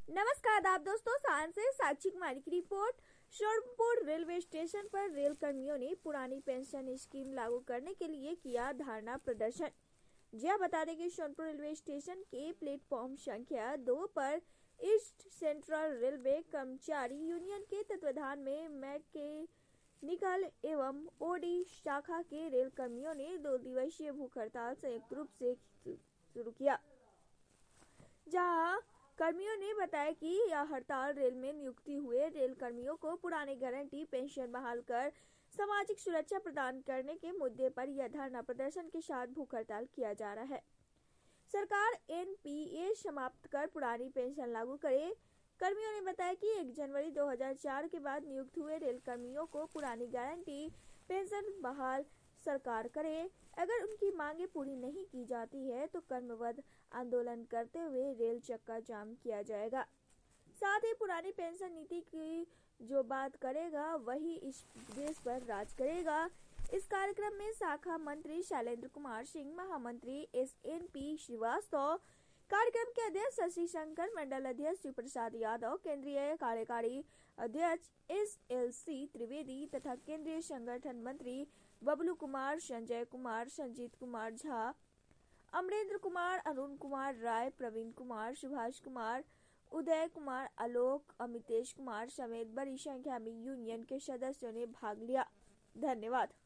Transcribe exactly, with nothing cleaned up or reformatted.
नमस्कार आदाब दोस्तों, सांस से साक्षी कुमारी की रिपोर्ट। सोनपुर रेलवे स्टेशन पर रेल कर्मियों ने पुरानी पेंशन स्कीम लागू करने के लिए किया धरना प्रदर्शन। यह बता दें कि सोनपुर रेलवे स्टेशन के प्लेटफॉर्म संख्या दो पर ईस्ट सेंट्रल रेलवे कर्मचारी यूनियन के तत्वाधान में मैकेनिकल एवं ओडी शाखा के रेल कर्मियों ने दो दिवसीय भूख हड़ताल संयुक्त रूप से शुरू किया। जहां कर्मियों ने बताया कि यह हड़ताल रेल में नियुक्ति हुए रेल कर्मियों को पुरानी गारंटी पेंशन बहाल कर सामाजिक सुरक्षा प्रदान करने के मुद्दे पर यह धरना प्रदर्शन के साथ भूख हड़ताल किया जा रहा है। सरकार एनपीए समाप्त कर पुरानी पेंशन लागू करे। कर्मियों ने बताया कि एक जनवरी दो हज़ार चार के बाद नियुक्त हुए रेल कर्मियों को पुरानी गारंटी पेंशन बहाल सरकार करे। अगर उनकी मांगे पूरी नहीं की जाती है तो कर्मबद्ध आंदोलन करते हुए रेल चक्का जाम किया जाएगा। साथ ही पुरानी पेंशन नीति की जो बात करेगा वही इस देश पर राज करेगा। इस कार्यक्रम में शाखा मंत्री शैलेंद्र कुमार सिंह, महामंत्री एस एन पी श्रीवास्तव, कार्यक्रम के अध्यक्ष शशि शंकर, मंडल अध्यक्ष शिव प्रसाद यादव, केंद्रीय कार्यकारी अध्यक्ष एस एल सी त्रिवेदी तथा केंद्रीय संगठन मंत्री बबलू कुमार, संजय कुमार, संजीत कुमार झा, अमरेंद्र कुमार, अरुण कुमार राय, प्रवीण कुमार, सुभाष कुमार, उदय कुमार, आलोक, अमितेश कुमार समेत बड़ी संख्या में यूनियन के सदस्यों ने भाग लिया। धन्यवाद।